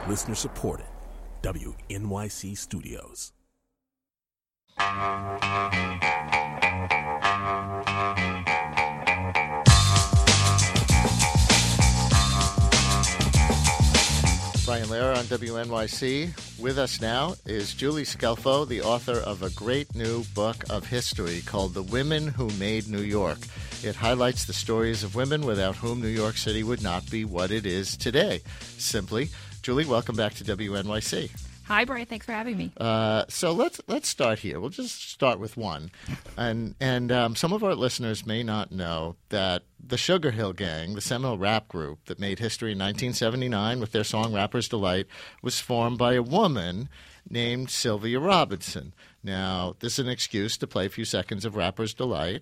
Listener supported. WNYC Studios. Brian Lehrer on WNYC. With us now is Julie Scelfo, the author of a great new book of history called The Women Who Made New York. It highlights the stories of women without whom New York City would not be what it is today. Simply. Julie, welcome back to WNYC. Hi, Brian. Thanks for having me. So let's start here. We'll just start with one. And some of our listeners may not know that the Sugar Hill Gang, the seminal rap group that made history in 1979 with their song Rapper's Delight, was formed by a woman named Sylvia Robinson. Now, this is an excuse to play a few seconds of Rapper's Delight.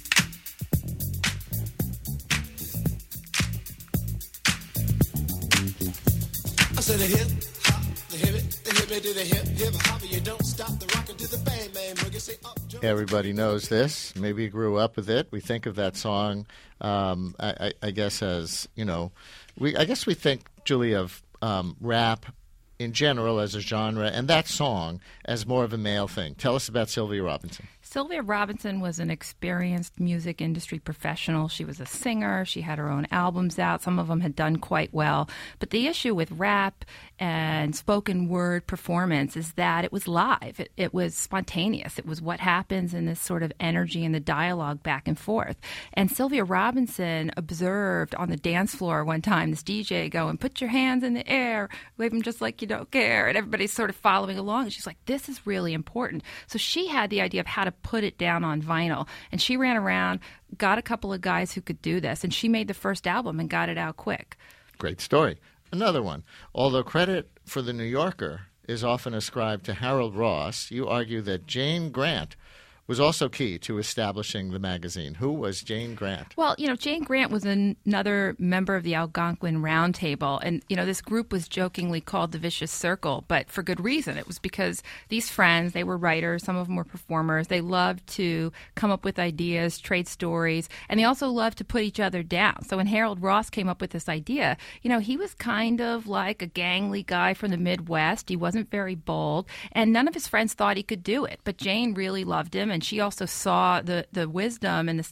I said a hip hop, the hip it to the hip hop, you don't stop the rockin' to the bang bang boogie. Say up, jump. Everybody knows this. Maybe you grew up with it. We think of that song, I guess, as I guess we think, Julie, of rap in general as a genre, and that song as more of a male thing. Tell us about Sylvia Robinson. Sylvia Robinson was an experienced music industry professional. She was a singer. She had her own albums out. Some of them had done quite well. But the issue with rap and spoken word performance is that it was live. It was spontaneous. It was what happens in this sort of energy and the dialogue back and forth. And Sylvia Robinson observed on the dance floor one time this DJ going, "Put your hands in the air, wave them just like you don't care." And everybody's sort of following along. And she's like, this is really important. So she had the idea of how to put it down on vinyl. And she ran around, got a couple of guys who could do this, and she made the first album and got it out quick. Great story. Another one. Although credit for The New Yorker is often ascribed to Harold Ross, you argue that Jane Grant was also key to establishing the magazine. Who was Jane Grant? Well, Jane Grant was another member of the Algonquin Round Table. And, this group was jokingly called the Vicious Circle, but for good reason. It was because these friends, they were writers, some of them were performers. They loved to come up with ideas, trade stories, and they also loved to put each other down. So when Harold Ross came up with this idea, he was kind of like a gangly guy from the Midwest. He wasn't very bold, and none of his friends thought he could do it. But Jane really loved him, and she also saw the wisdom and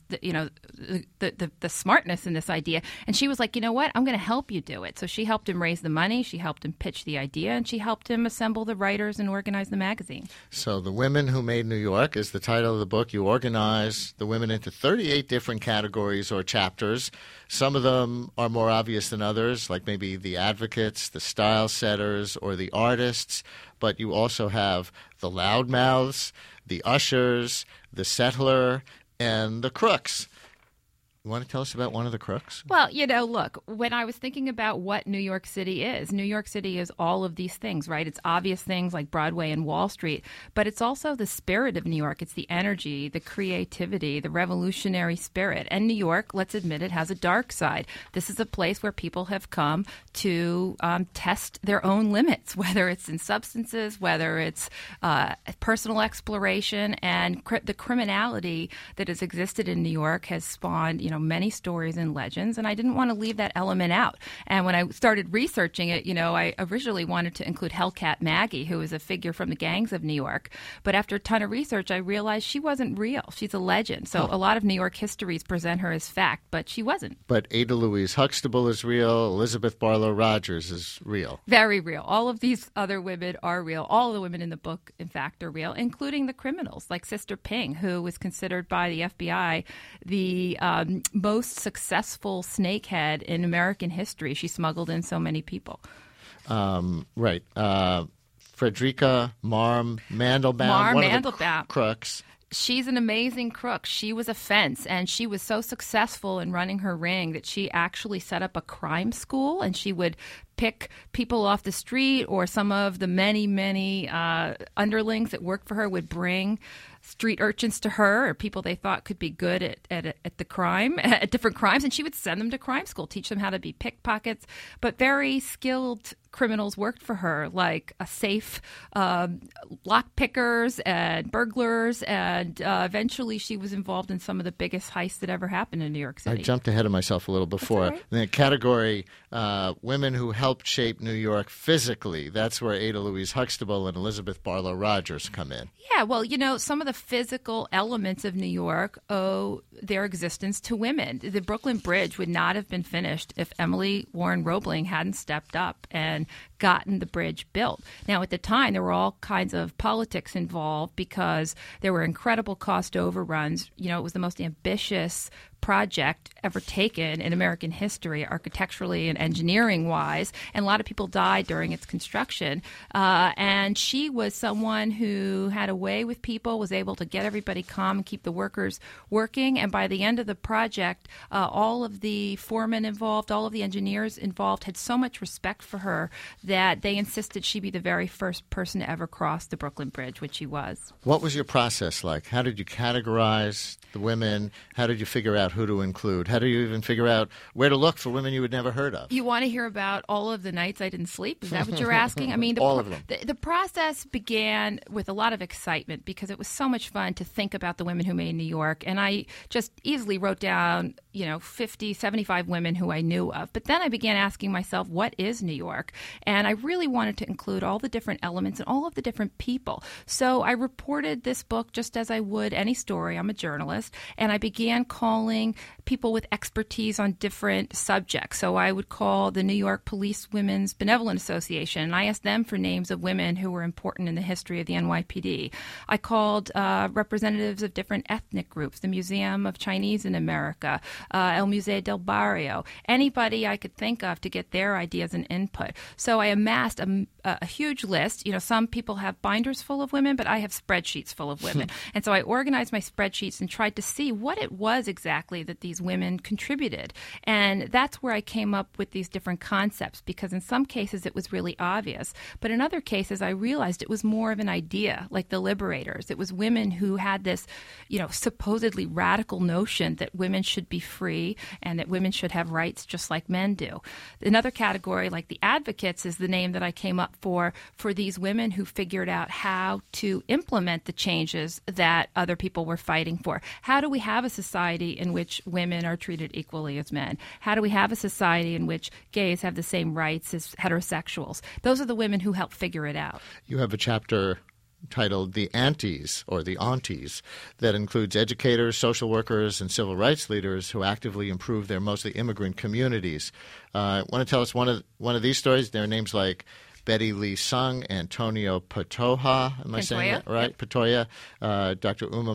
the smartness in this idea. And she was like, you know what? I'm going to help you do it. So she helped him raise the money. She helped him pitch the idea. And she helped him assemble the writers and organize the magazine. So The Women Who Made New York is the title of the book. You organize the women into 38 different categories or chapters. Some of them are more obvious than others, like maybe the advocates, the style setters, or the artists. But you also have the loudmouths, the ushers, the settler, and the crooks. You want to tell us about one of the crooks? Well, look, when I was thinking about what New York City is all of these things, right? It's obvious things like Broadway and Wall Street, but it's also the spirit of New York. It's the energy, the creativity, the revolutionary spirit. And New York, let's admit it, has a dark side. This is a place where people have come to test their own limits, whether it's in substances, whether it's personal exploration, and the criminality that has existed in New York has spawned, many stories and legends, and I didn't want to leave that element out. And when I started researching it, I originally wanted to include Hellcat Maggie, who is a figure from the gangs of New York. But after a ton of research, I realized she wasn't real. She's a legend. So a lot of New York histories present her as fact, but she wasn't. But Ada Louise Huxtable is real. Elizabeth Barlow Rogers is real. Very real. All of these other women are real. All the women in the book, in fact, are real, including the criminals, like Sister Ping, who was considered by the FBI the most successful snakehead in American history. She smuggled in so many people. Right. Frederica Marm Mandelbaum. One of the crooks. She's an amazing crook. She was a fence, and she was so successful in running her ring that she actually set up a crime school, and she would pick people off the street, or some of the many underlings that worked for her would bring street urchins to her, or people they thought could be good at the crime, at different crimes, and she would send them to crime school, teach them how to be pickpockets, but very skilled criminals worked for her, like a safe lock pickers and burglars, and eventually she was involved in some of the biggest heists that ever happened in New York City. I jumped ahead of myself a little before. That's all right. The category women who helped shape New York physically, that's where Ada Louise Huxtable and Elizabeth Barlow Rogers come in. Yeah, well, some of the physical elements of New York owe their existence to women. The Brooklyn Bridge would not have been finished if Emily Warren Roebling hadn't stepped up and gotten the bridge built. Now, at the time, there were all kinds of politics involved because there were incredible cost overruns. It was the most ambitious project ever taken in American history, architecturally and engineering-wise, and a lot of people died during its construction. And she was someone who had a way with people, was able to get everybody calm and keep the workers working. And by the end of the project, all of the foremen involved, all of the engineers involved had so much respect for her that they insisted she be the very first person to ever cross the Brooklyn Bridge, which she was. What was your process like? How did you categorize the women? How did you figure out who to include? How do you even figure out where to look for women you had never heard of? You want to hear about all of the nights I didn't sleep? Is that what you're asking? I mean, all of them. The process began with a lot of excitement because it was so much fun to think about the women who made New York. And I just easily wrote down, 50, 75 women who I knew of. But then I began asking myself, what is New York? And I really wanted to include all the different elements and all of the different people. So I reported this book just as I would any story. I'm a journalist. And I began calling people with expertise on different subjects. So I would call the New York Police Women's Benevolent Association, and I asked them for names of women who were important in the history of the NYPD. I called representatives of different ethnic groups, the Museum of Chinese in America, El Museo del Barrio, anybody I could think of to get their ideas and input. So I amassed a huge list. Some people have binders full of women, but I have spreadsheets full of women. And so I organized my spreadsheets and tried to see what it was exactly that these women contributed. And that's where I came up with these different concepts, because in some cases it was really obvious. But in other cases, I realized it was more of an idea, like the liberators. It was women who had this, supposedly radical notion that women should be free and that women should have rights just like men do. Another category, like the advocates, is the name that I came up for these women who figured out how to implement the changes that other people were fighting for. How do we have a society in which women are treated equally as men? How do we have a society in which gays have the same rights as heterosexuals? Those are the women who helped figure it out. You have a chapter titled The Aunties, or the Aunties, that includes educators, social workers, and civil rights leaders who actively improve their mostly immigrant communities. Want to tell us one of these stories? There are names like Betty Lee Sung, Antonio Patoja, am I saying that right? Yep. Patoja, Dr. Uma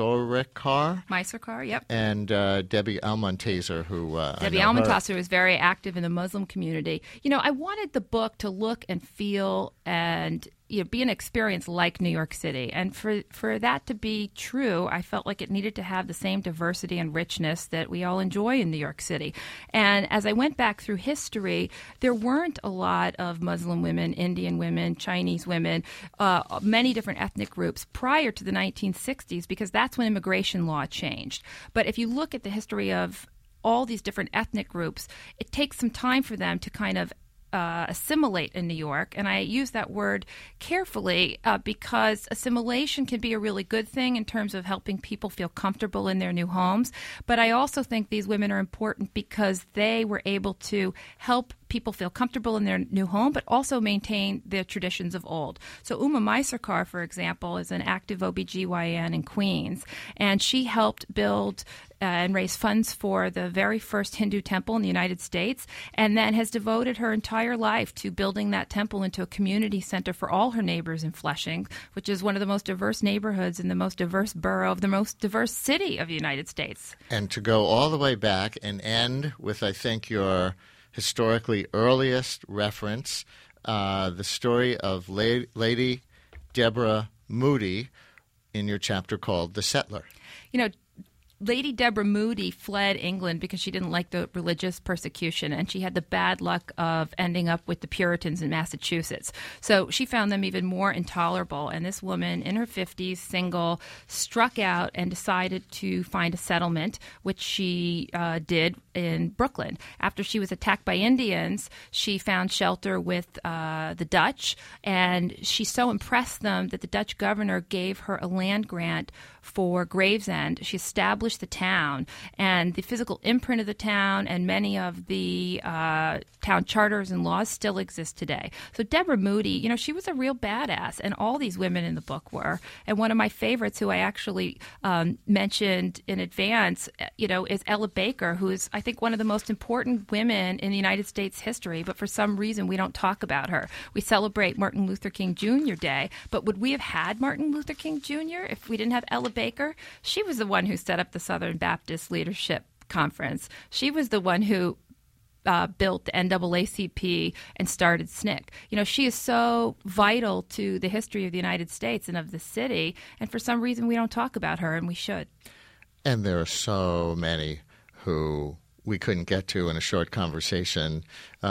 Mysorkar, yep. And Debbie Almontaser, who Debbie Almontaser was very active in the Muslim community. I wanted the book to look and feel and be an experience like New York City. And for that to be true, I felt like it needed to have the same diversity and richness that we all enjoy in New York City. And as I went back through history, there weren't a lot of Muslim women, Indian women, Chinese women, many different ethnic groups prior to the 1960s, because that's when immigration law changed. But if you look at the history of all these different ethnic groups, it takes some time for them to kind of assimilate in New York. And I use that word carefully because assimilation can be a really good thing in terms of helping people feel comfortable in their new homes. But I also think these women are important because they were able to help people feel comfortable in their new home, but also maintain the traditions of old. So Uma Mysorkar, for example, is an active OBGYN in Queens, and she helped build and raise funds for the very first Hindu temple in the United States, and then has devoted her entire life to building that temple into a community center for all her neighbors in Flushing, which is one of the most diverse neighborhoods in the most diverse borough of the most diverse city of the United States. And to go all the way back and end with, I think, your historically earliest reference, the story of Lady Deborah Moody in your chapter called The Settler. Lady Deborah Moody fled England because she didn't like the religious persecution, and she had the bad luck of ending up with the Puritans in Massachusetts. So she found them even more intolerable, and this woman in her 50s, single, struck out and decided to find a settlement, which she did in Brooklyn. After she was attacked by Indians, she found shelter with the Dutch, and she so impressed them that the Dutch governor gave her a land grant for Gravesend. She established the town, and the physical imprint of the town and many of the town charters and laws still exist today. So Deborah Moody, she was a real badass, and all these women in the book were. And one of my favorites, who I actually mentioned in advance, is Ella Baker, who is, I think, one of the most important women in the United States history, but for some reason we don't talk about her. We celebrate Martin Luther King Jr. Day, but would we have had Martin Luther King Jr. if we didn't have Ella Baker? She was the one who set up the Southern Baptist Leadership Conference. She was the one who built the NAACP and started SNCC. She is so vital to the history of the United States and of the city, and for some reason we don't talk about her, and we should. And there are so many who we couldn't get to in a short conversation.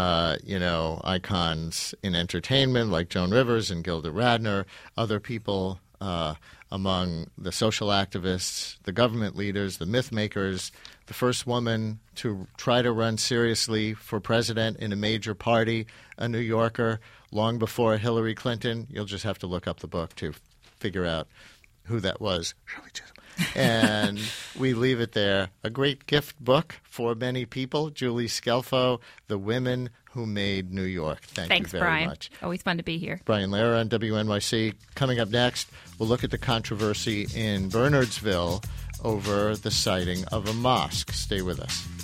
Icons in entertainment like Joan Rivers and Gilda Radner, other people among the social activists, the government leaders, the myth makers, the first woman to try to run seriously for president in a major party, a New Yorker, long before Hillary Clinton. You'll just have to look up the book to figure out who that was. Shirley Chisholm. And we leave it there. A great gift book for many people. Julie Scelfo, The Women Who Made New York. Thanks, you very Brian. much. Always fun to be here. Brian Lehrer on WNYC. Coming up next, we'll look at the controversy in Bernardsville over the siting of a mosque. Stay with us.